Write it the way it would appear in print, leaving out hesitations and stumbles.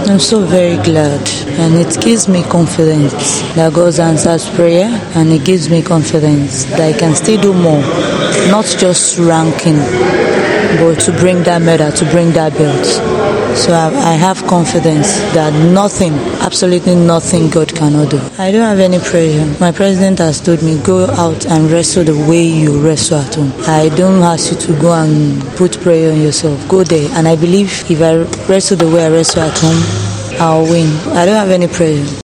I'm so very glad, and it gives me confidence that God answers prayer, and it gives me confidence that I can still do more, not just ranking, but to bring that medal, to bring that belt. So I have confidence that nothing, absolutely nothing God cannot do. I don't have any pressure. My president has told me, go out and wrestle the way you wrestle at home. I don't ask you to go and put prayer on yourself. Go there. And I believe if I wrestle the way I wrestle at home, I'll win. I don't have any pressure.